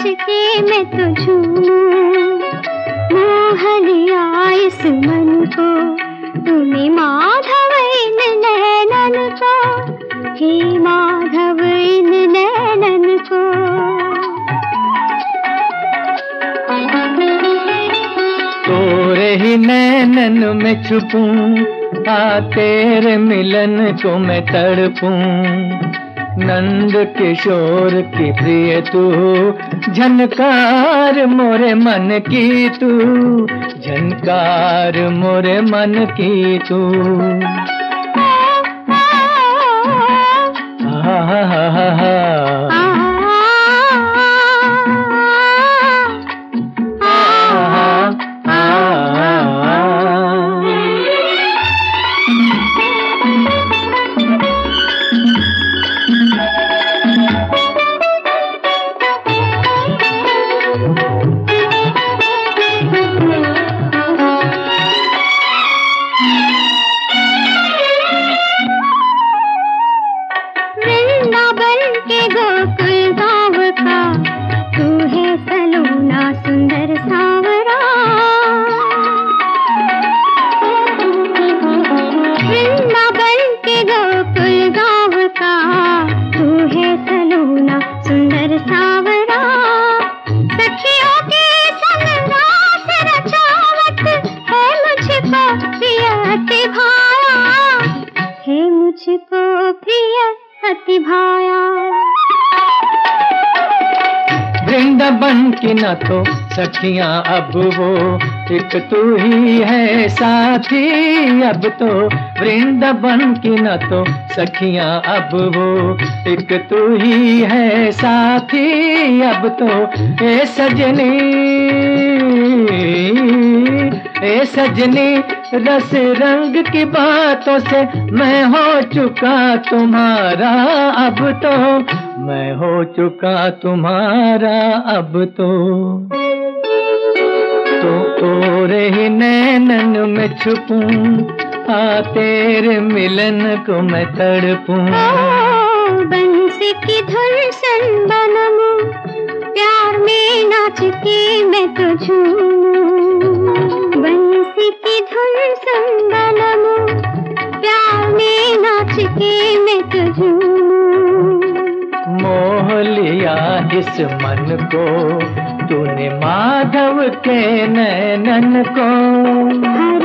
के मैं तो झूमूं। मोह लिया इस मन को तूने माधव इन नैनन को, हे माधव इन नैनन को। तोरे ही नैनन में छुपूं, आ तेरे मिलन को मैं तड़पूं। नंद किशोर की प्रिय तू, झनकार मोरे मन की तू, झनकार मोरे मन की तू। मुझको प्रिय अति भाया। वृंदावन की न तो सखियां अब वो, एक तू ही है साथी अब तो। वृंदावन की न तो सखियां अब वो, एक तू ही है साथी अब तो। ए सजनी ए सजनी रस रंग की बातों से मैं हो चुका तुम्हारा अब तो, मैं हो चुका तुम्हारा अब तो। तोरे ही नैनन में छुपूं, आ तेरे मिलन को मैं तड़पूं। बंसी की धुन सन बनूं, प्यार में नाच के मैं तो झूमूं। बंसी की धुन सन बनूं, प्यार में नाच के मैं तो झूमूं। मोह लिया इस मन को तूने माधव के नैनन को।